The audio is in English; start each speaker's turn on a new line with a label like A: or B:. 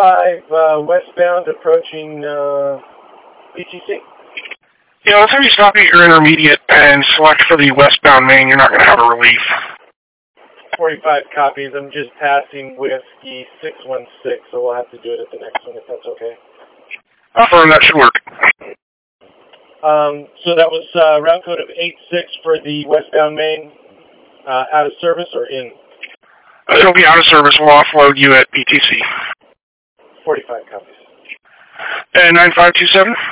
A: westbound approaching BTC.
B: Yeah, let's have you stop at your intermediate and select for the westbound main. You're not going to have a relief.
A: 45 copies. I'm just passing whiskey 616, so we'll have to do it at the next one if that's okay.
B: Affirm, that should work.
A: So that was route code of 86 for the westbound main, out of service or in?
B: It'll be out of service. We'll offload you at BTC.
A: 45 copies.
B: And 9527?